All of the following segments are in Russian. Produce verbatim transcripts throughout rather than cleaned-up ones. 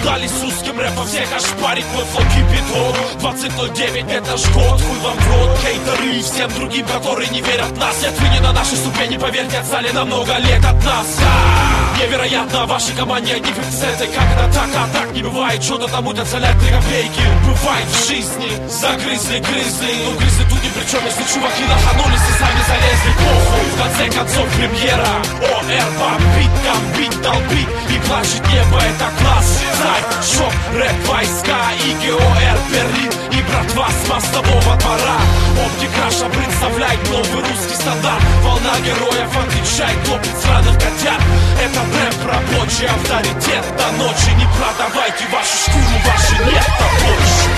Дождались с русским рэпом, всех ошпарить мой флот кипяток. Двадцать ноль девять это ж год, хуй вам в рот. Хейтеры и всем другим, которые не верят в нас. Нет, вы не на нашей ступени, поверьте, отстали на много лет от нас. А-а-а! Невероятно, вашей команде одни коэффициенты. Как это так, а так не бывает. Что-то там утоцелят три копейки. Бывает в жизни, загрызли, грызли. Но грызли тут ни при чем, если чуваки лоханулись и сами залезли. Похуй, в конце концов премьера. ОР бомбит, гамбит, долбит и плачет небо, это класс. Знай, шок, рэп, войска и ГОР Берлин. И братва с мостового двора. Оптикраша представляет новый русский стандарт. Волна героев отвечает, топит сраных котят. Это рэп, рабочий авторитет. До ночи не продавайте вашу шкуру, ваши нет, а больше.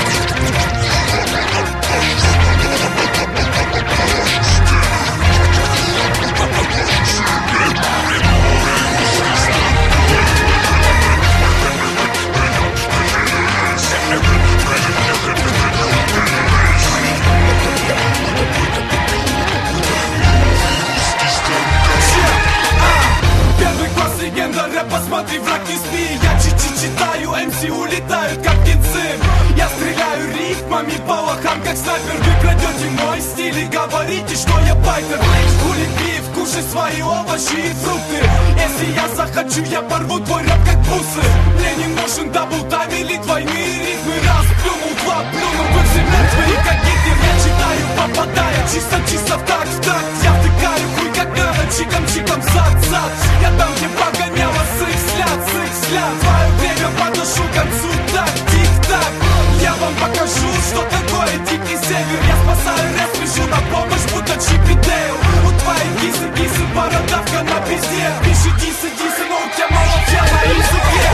Посмотри, враг не спи, я чичи читаю, эм си улетают как птенцы. Я стреляю рифмами по лохам, как снайпер. Вы крадете мой стиль и говорите, что я байтер. Хули пив, кушай свои овощи и фрукты. Если я захочу, я порву твой рэп как бусы. Мне не нужен даблтайм или двойные ритмы. Раз плюнул, два плюнул, вы все мертвые, как Гитлер. Я читаю, попадая чисто-чисто в такт, в такт. Я втыкаю хуй как надо, чиком-чиком, зад-зад. Я там, где погоняла сык-сляд, сык-сляд. Твое время подношу к концу, так, тик-так. Я вам покажу, что такое дикий север. Я спасаю рэп, спешу на помощь, будто Чип и Дейл. У твоей кисы-кисы бородавка на пизде. Пиши дисы-дисы, но у тебя мало тела на языке.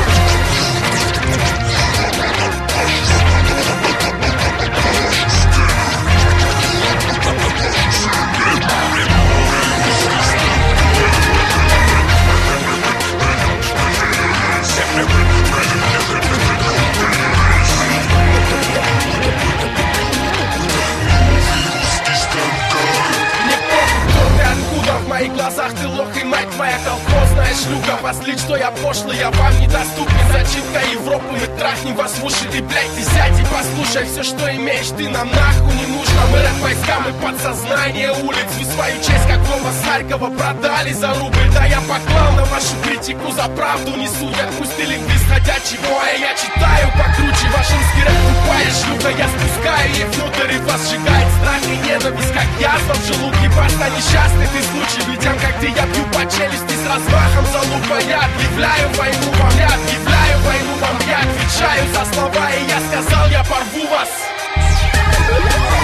В моих глазах ты лох и мать твоя колхозная шлюха. Послить, что я пошлый, я вам недоступен. Зачинка Европы, мы трахнем вас в уши. Ты, блядь, ты сядь и послушай. Все, что имеешь, ты нам нахуй не нужно. Мы рэп-войска, мы подсознание улиц. Вы свою честь, как Вова с Харькова, продали за рубль. Да я поклал на вашу критику, за правду не судят. Пусть ты лингвист ходячего, а я читаю покруче. Ваш русский рэп тупая шлюха. Я спускаю ей внутрь, и вас сжигает страх и ненависть, как язва в желудке. Башта несчастный ты случай. Людям, как ты, я бью по челюсти с размахом залупа. Я объявляю войну вам, я объявляю войну вам. Я отвечаю за слова, и я сказал, я порву вас.